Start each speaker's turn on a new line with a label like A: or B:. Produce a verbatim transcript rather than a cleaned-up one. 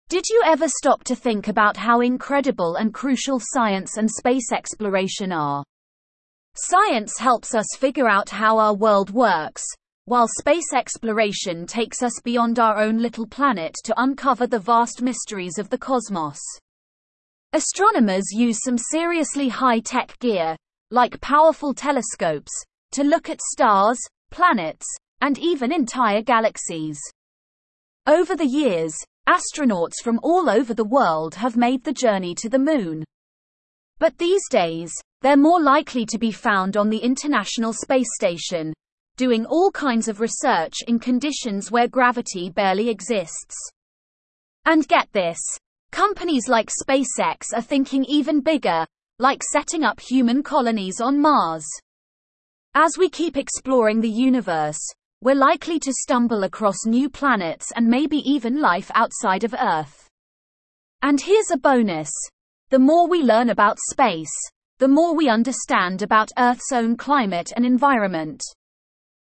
A: Did you ever stop to think about how incredible and crucial science and space exploration are? Science helps us figure out how our world works, while space exploration takes us beyond our own little planet to uncover the vast mysteries of the cosmos. Astronomers use some seriously high-tech gear, like powerful telescopes, to look at stars, planets, and even entire galaxies. Over the years, astronauts from all over the world have made the journey to the moon. But these days, they're more likely to be found on the International Space Station, doing all kinds of research in conditions where gravity barely exists. And get this, companies like SpaceX are thinking even bigger, like setting up human colonies on Mars. As we keep exploring the universe, we're likely to stumble across new planets and maybe even life outside of Earth. And here's a bonus. The more we learn about space, the more we understand about Earth's own climate and environment.